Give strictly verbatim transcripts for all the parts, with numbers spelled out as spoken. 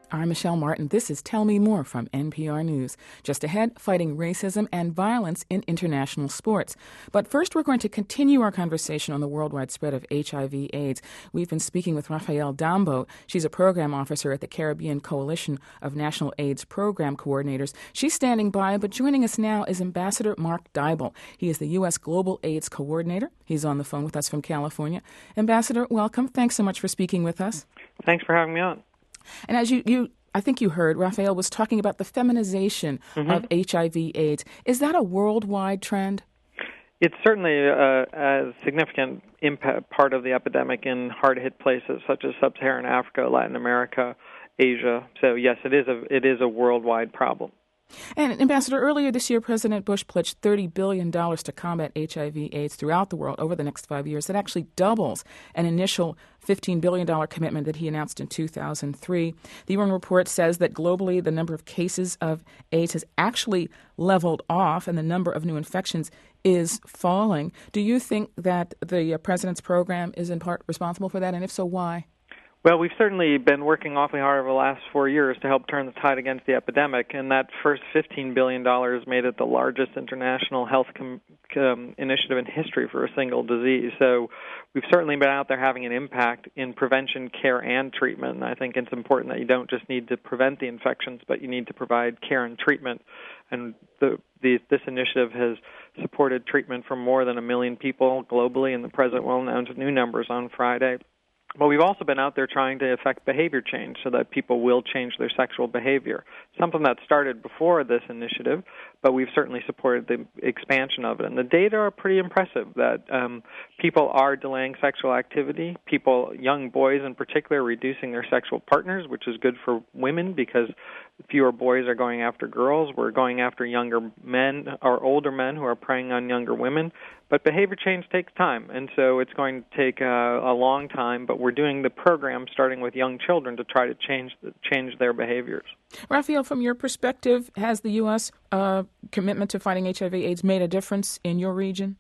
I'm Michelle Martin. This is Tell Me More from N P R News. Just ahead, fighting racism and violence in international sports. But first, we're going to continue our conversation on the worldwide spread of H I V AIDS. We've been speaking with Rafael Dambo. She's a program officer at the Caribbean Coalition of National AIDS Program Coordinators. She's standing by, but joining us now is Ambassador Mark Dybul. He is the U S Global AIDS Coordinator. He's on the phone with us from California. Ambassador, welcome. Thanks so much for speaking with us. Thanks for having me on. And as you, you I think you heard, Rafael was talking about the feminization mm-hmm. of H I V AIDS. Is that a worldwide trend? It's certainly a, a significant impact, part of the epidemic in hard-hit places such as sub-Saharan Africa, Latin America, Asia. So yes, it is a it is a worldwide problem. And, Ambassador, earlier this year, President Bush pledged thirty billion dollars to combat H I V AIDS throughout the world over the next five years. That actually doubles an initial fifteen billion dollars commitment that he announced in two thousand three. The U N report says that globally the number of cases of AIDS has actually leveled off and the number of new infections is falling. Do you think that the uh, President's program is in part responsible for that? And if so, why? Well, we've certainly been working awfully hard over the last four years to help turn the tide against the epidemic, and that first fifteen billion dollars made it the largest international health com- um, initiative in history for a single disease. So we've certainly been out there having an impact in prevention, care, and treatment. And I think it's important that you don't just need to prevent the infections, but you need to provide care and treatment. And the, the, this initiative has supported treatment for more than a million people globally, and the President will announce new numbers on Friday. But we've also been out there trying to affect behavior change so that people will change their sexual behavior, something that started before this initiative, but we've certainly supported the expansion of it. And the data are pretty impressive that um, people are delaying sexual activity. People, young boys in particular, are reducing their sexual partners, which is good for women because fewer boys are going after girls. We're going after younger men or older men who are preying on younger women. But behavior change takes time, and so it's going to take uh, a long time, but we're doing the program starting with young children to try to change the, change their behaviors. Rafael, from your perspective, has the U S uh, commitment to fighting H I V AIDS made a difference in your region?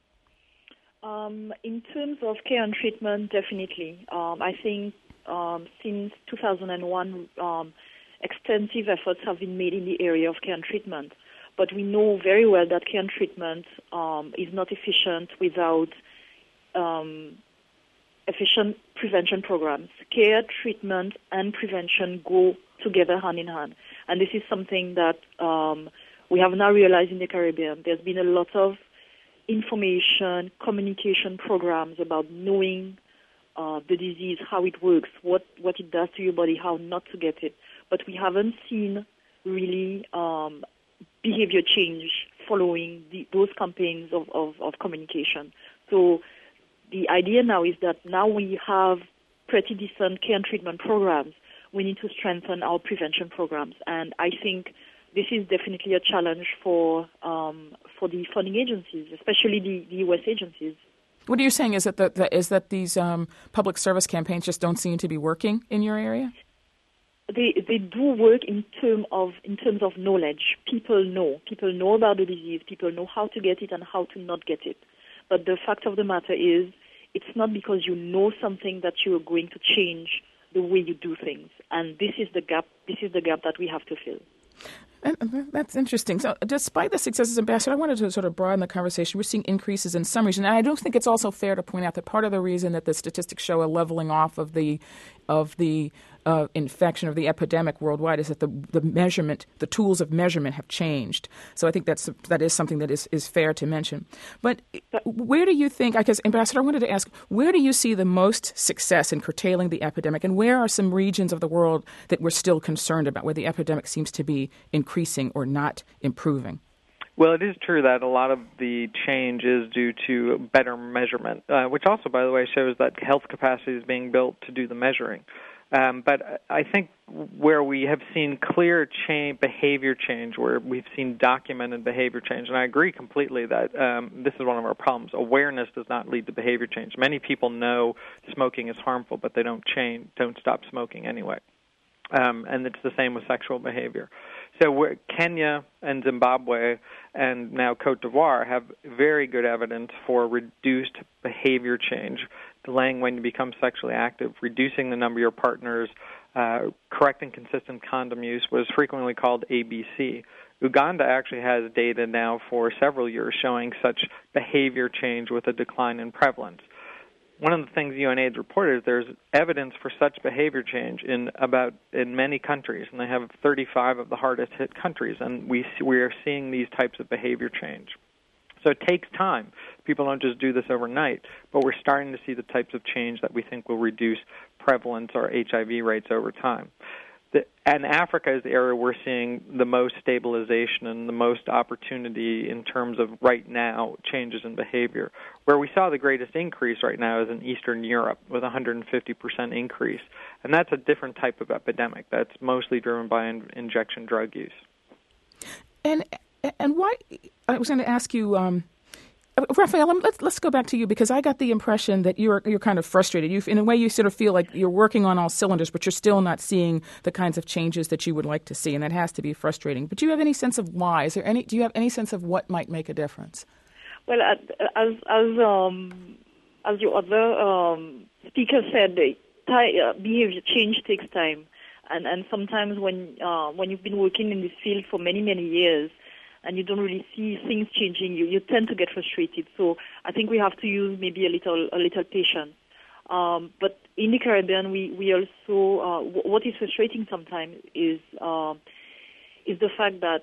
Um, in terms of care and treatment, definitely. Um, I think um, since two thousand one, um, extensive efforts have been made in the area of care and treatment. But we know very well that care and treatment um, is not efficient without um, efficient prevention programs. Care, treatment, and prevention go together hand in hand. And this is something that um, we have now realized in the Caribbean. There's been a lot of information, communication programs about knowing uh, the disease, how it works, what, what it does to your body, how not to get it. But we haven't seen really um, behavior change following the, those campaigns of, of, of communication. So the idea now is that now we have pretty decent care and treatment programs. We need to strengthen our prevention programs. And I think this is definitely a challenge for um, for the funding agencies, especially the, the U S agencies. What are you saying? Is that the, the, is that these um, public service campaigns just don't seem to be working in your area? They they do work in term of in terms of knowledge. People know. People know about the disease. People know how to get it and how to not get it. But the fact of the matter is, it's not because you know something that you are going to change the way you do things. And this is the gap. This is the gap that we have to fill. And that's interesting. So despite the successes, Ambassador, I wanted to sort of broaden the conversation. We're seeing increases in some regions. And I don't think it's also fair to point out that part of the reason that the statistics show a leveling off of the of the uh, infection of the epidemic worldwide is that the, the measurement, the tools of measurement have changed. So I think that's that is something that is, is fair to mention. But where do you think, because Ambassador, I wanted to ask, where do you see the most success in curtailing the epidemic? And where are some regions of the world that we're still concerned about, where the epidemic seems to be increasing or not improving? Well, it is true that a lot of the change is due to better measurement, uh, which also, by the way, shows that health capacity is being built to do the measuring. Um, but I think where we have seen clear change, behavior change, where we've seen documented behavior change, and I agree completely that um, this is one of our problems. Awareness does not lead to behavior change. Many people know smoking is harmful, but they don't change, don't stop smoking anyway. Um, and it's the same with sexual behavior. So we're, Kenya and Zimbabwe and now Cote d'Ivoire have very good evidence for reduced behavior change, delaying when you become sexually active, reducing the number of your partners, uh, correct and consistent condom use was frequently called A B C. Uganda actually has data now for several years showing such behavior change with a decline in prevalence. One of the things UNAIDS reported is there's evidence for such behavior change in about in many countries, and they have thirty-five of the hardest hit countries, and we we are seeing these types of behavior change. So it takes time. People don't just do this overnight, but we're starting to see the types of change that we think will reduce prevalence or H I V rates over time. The, and Africa is the area we're seeing the most stabilization and the most opportunity in terms of right now changes in behavior. Where we saw the greatest increase right now is in Eastern Europe with a one hundred fifty percent increase. And that's a different type of epidemic. That's mostly driven by in, injection drug use. And and why, I was going to ask you, um, Raphael, let's let's go back to you, because I got the impression that you're you're kind of frustrated. You, in a way, you sort of feel like you're working on all cylinders, but you're still not seeing the kinds of changes that you would like to see, and that has to be frustrating. But do you have any sense of why? Is there any? Do you have any sense of what might make a difference? Well, as as um, as your other um, speaker said, behavior change takes time, and and sometimes when uh, when you've been working in this field for many many years, and you don't really see things changing, you, you tend to get frustrated. So I think we have to use maybe a little a little patience. Um, but in the Caribbean, we we also uh, w- what is frustrating sometimes is uh, is the fact that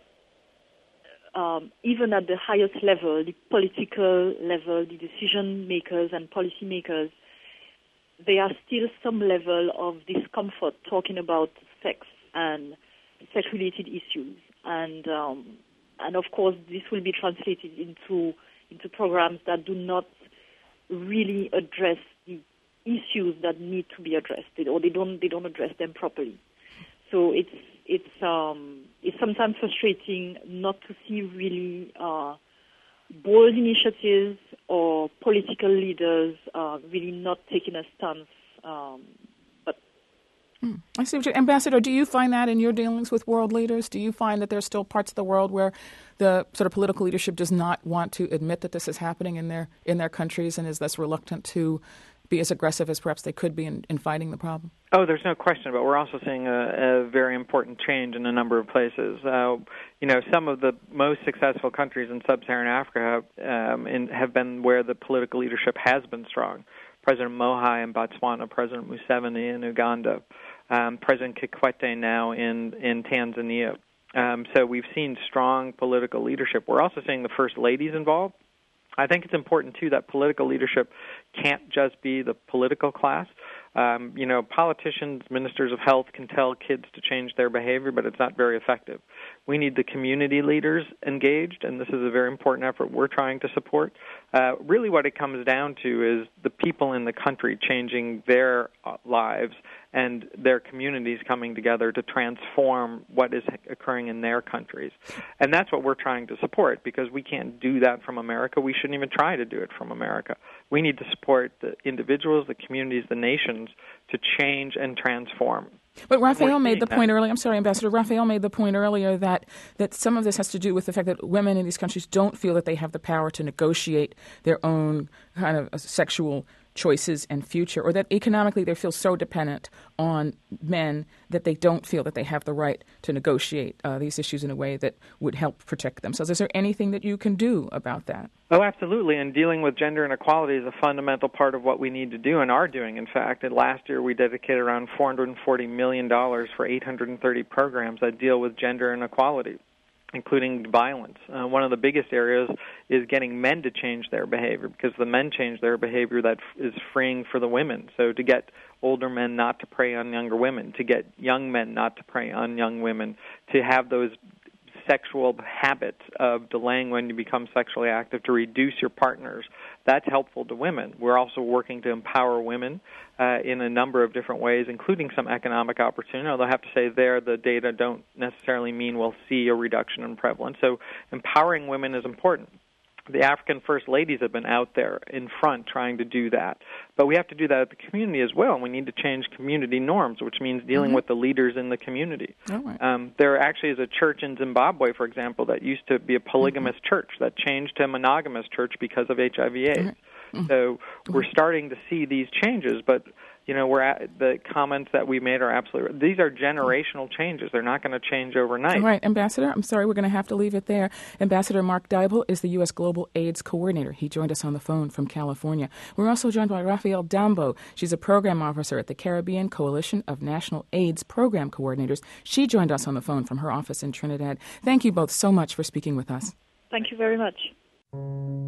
um, even at the highest level, the political level, the decision makers and policy makers, there are still some level of discomfort talking about sex and sex-related issues. And um, And of course, this will be translated into into programs that do not really address the issues that need to be addressed, or they don't they don't address them properly. So it's it's um, it's sometimes frustrating not to see really uh, bold initiatives or political leaders uh, really not taking a stance. Um, Mm. I see what you're, Ambassador, do you find that in your dealings with world leaders? Do you find that there's still parts of the world where the sort of political leadership does not want to admit that this is happening in their in their countries and is thus reluctant to be as aggressive as perhaps they could be in, in fighting the problem? Oh, there's no question about it. We're also seeing a, a very important change in a number of places. Uh, you know, some of the most successful countries in sub-Saharan Africa have, um, in, have been where the political leadership has been strong. President Moai in Botswana, President Museveni in Uganda, um, President Kikwete now in, in Tanzania. Um, so we've seen strong political leadership. We're also seeing the first ladies involved. I think it's important, too, that political leadership can't just be the political class. Um, you know, politicians, ministers of health can tell kids to change their behavior, but it's not very effective. We need the community leaders engaged, and this is a very important effort we're trying to support. Uh, really what it comes down to is the people in the country changing their uh, lives and their communities coming together to transform what is occurring in their countries. And that's what we're trying to support, because we can't do that from America. We shouldn't even try to do it from America. We need to support the individuals, the communities, the nations to change and transform. But Raphael made the point earlier, I'm sorry, Ambassador, Raphael made the point earlier that, that some of this has to do with the fact that women in these countries don't feel that they have the power to negotiate their own kind of sexual choices and future, or that economically they feel so dependent on men that they don't feel that they have the right to negotiate uh, these issues in a way that would help protect themselves. Is there anything that you can do about that? Oh, absolutely. And dealing with gender inequality is a fundamental part of what we need to do and are doing, in fact. And last year we dedicated around four hundred forty million dollars for eight hundred thirty programs that deal with gender inequality, including violence. Uh, one of the biggest areas is getting men to change their behavior, because the men change their behavior that f- is freeing for the women. So to get older men not to prey on younger women, to get young men not to prey on young women, to have those sexual habits of delaying when you become sexually active, to reduce your partners, that's helpful to women. We're also working to empower women uh, in a number of different ways, including some economic opportunity, although I have to say there the data don't necessarily mean we'll see a reduction in prevalence. So empowering women is important. The African First Ladies have been out there in front trying to do that. But we have to do that at the community as well, and we need to change community norms, which means dealing mm-hmm. with the leaders in the community. Oh, right. Um, there actually is a church in Zimbabwe, for example, that used to be a polygamous mm-hmm. church that changed to a monogamous church because of H I V AIDS. Mm-hmm. Mm-hmm. So we're starting to see these changes, but you know, we're at, the comments that we made are absolutely, these are generational changes. They're not going to change overnight. All right, Ambassador, I'm sorry, we're going to have to leave it there. Ambassador Mark Dybul is the U S Global AIDS Coordinator. He joined us on the phone from California. We're also joined by Rafael Dambo. She's a program officer at the Caribbean Coalition of National AIDS Program Coordinators. She joined us on the phone from her office in Trinidad. Thank you both so much for speaking with us. Thank you very much.